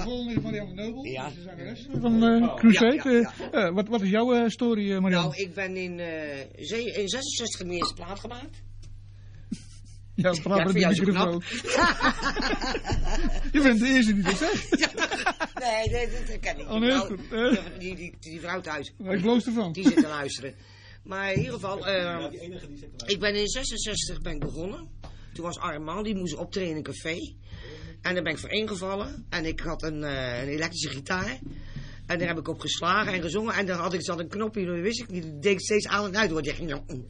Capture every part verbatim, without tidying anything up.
volgende is Marianne Nobel. Ja. Ze zangeres van uh, Crusade. Ja, ja, ja. Uh, uh, wat, wat is jouw uh, story, uh, Marianne? Nou, ik ben in, uh, in zesenzestig mijn eerste plaat gemaakt. Ja, praat met de microfoon. Je bent de eerste die dat zegt. Ja, nee, nee, dat ken ik. Oh, nee, vrouw, uh. die, die, die vrouw thuis. Ik geloof ervan. Die zit te luisteren. Maar in ieder geval, uh, ik ben in zesenzestig ben ik begonnen. Toen was Armand, die moest optreden in een café. En daar ben ik voor ingevallen. En ik had een, uh, een elektrische gitaar. En daar heb ik op geslagen en gezongen. En daar had ik zat een knopje, dat wist ik niet. Die deed ik steeds aan en uit. Die ging dan...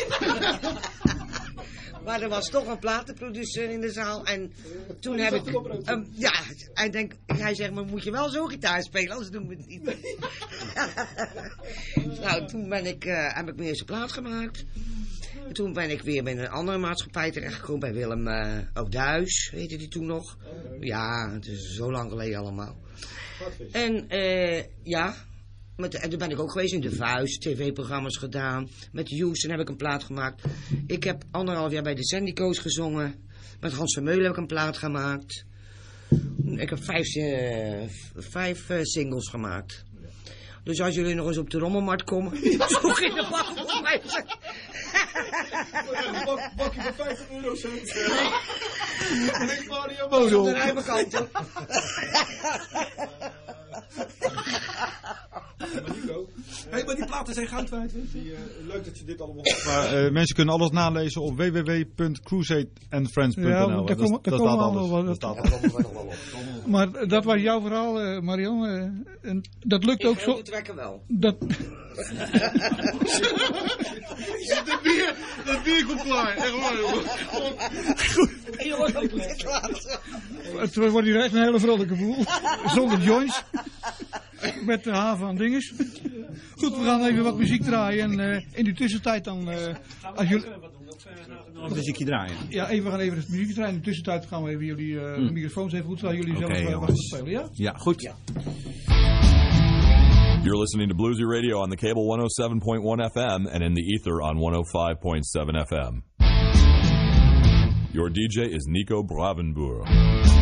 Maar er was toch een platenproducer in de zaal. En toen heb ik... Um, ja, hij, denk, hij zegt, maar moet je wel zo gitaar spelen? Anders doen we het niet. Nou, toen ben ik, uh, heb ik mijn eerste plaat gemaakt. En toen ben ik weer bij een andere maatschappij terechtgekomen. Bij Willem uh, Oudhuis, heette die toen nog. Ja, het is zo lang geleden allemaal. En uh, ja... Met, en toen ben ik ook geweest in de Vuist, tv-programma's gedaan. Met Houston heb ik een plaat gemaakt. Ik heb anderhalf jaar bij de Sandico's gezongen. Met Hans Vermeulen heb ik een plaat gemaakt. Ik heb vijf, uh, vijf uh, singles gemaakt. Dus als jullie nog eens op de rommelmarkt komen, zoek in de bak voor mij. Een bakje van vijftig eurocent. Ik Mario Modo. Aan de kant hoor. Hé, hey, maar die platen zijn goud waard. Die, uh, leuk dat je dit allemaal... Maar uh, mensen kunnen alles nalezen op w w w punt crusade and friends punt n l. Ja, daar komen dat kom staat alles. alles. Dat staat alles. Maar dat was jouw verhaal, uh, Marianne. Uh, en dat lukt ik ook zo... Ik trekken wel. Dat... Dat bier, dat bier komt klaar. Echt waar, jongen. En je wordt ook niet klaar. Het wordt hier echt een hele vrolijke boel. Zonder joints. Met de haven aan dinges. Goed, we gaan even wat muziek draaien. En uh, in die tussentijd dan... Uh, als jullie... Een muziekje draaien. Ja, even, we gaan even het muziek draaien. In de tussentijd gaan we even jullie uh, hmm. microfoons even goed staan. Jullie okay, zelf uh, wat gaan spelen, ja? Ja, goed. Ja. You're listening to Bluesy Radio on the cable one oh seven point one F M and in the ether on one oh five point seven F M. Your D J is Nico Bravenboer.